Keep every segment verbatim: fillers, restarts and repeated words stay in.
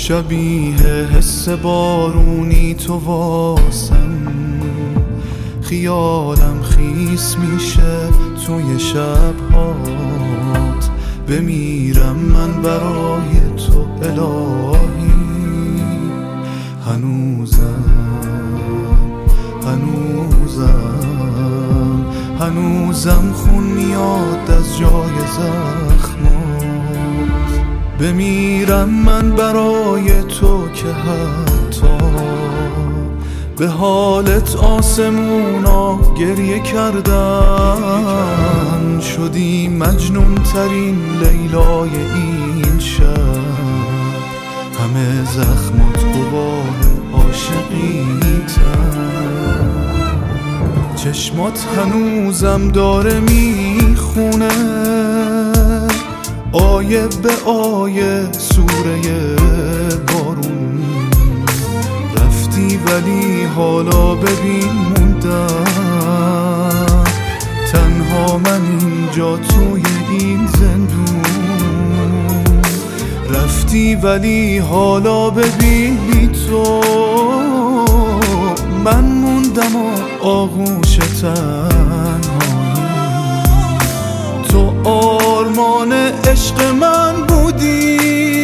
شبیه حس بارونی تو واسم، خیالم خیس میشه توی شبهات. بمیرم من برای تو الهی، هنوزم هنوزم هنوزم خون میاد از جای زخمات. بمیرم من برای تو که حتی به حالت آسمونا گریه کردن. شدی مجنون ترین لیلای این شب، همه زخمات غبار عاشقیتن. چشمات هنوزم داره میخونه آیه به آیه سوره بارون. رفتی ولی حالا ببین موندم تنها من اینجا توی این زندون. رفتی ولی حالا ببین بی تو من موندم و آغوش تنهایی. تو آرمان عشق من بودی،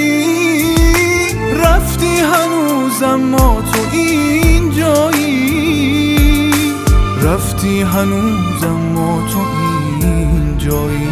رفتی هنوزم ما تو اینجایی. رفتی هنوزم ما تو اینجایی.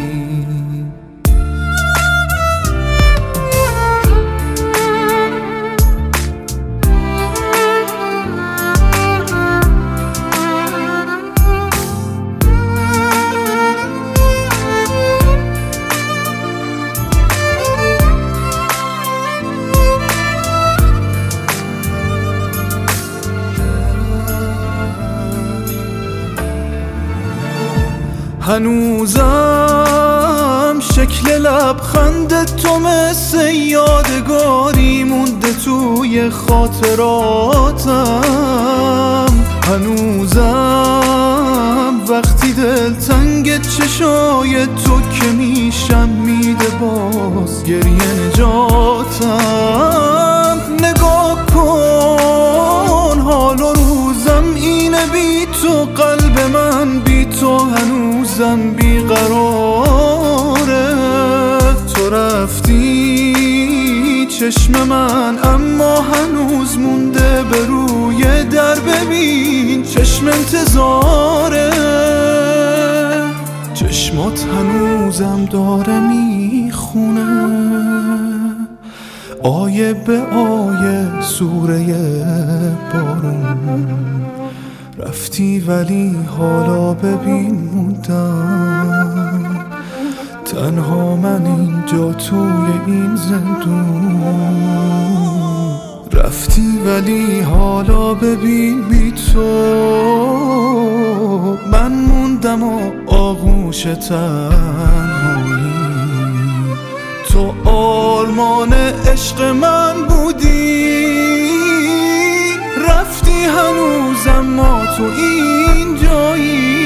هنوزم شکل لبخند تو مثل یادگاری مونده توی خاطراتم. هنوزم وقتی دل تنگ چشای تو که میشم میده باز گریه نجاتم. نگاه کن حال و روزم اینه بی تو، قلب من بی تو هنوزم بیقراره. تو رفتی چشم من اما هنوز مونده به روی در. ببین چشم انتظاره، چشمات هنوزم داره میخونه آیه به آیه سوره بارون. رفتی ولی حالا ببین موندم تنها من اینجا توی این زندون. رفتی ولی حالا ببین بی تو من موندم و آغوش تنهایی. تو آرمان عشق من بودی، رفتی هنوزم ما تو اینجایی.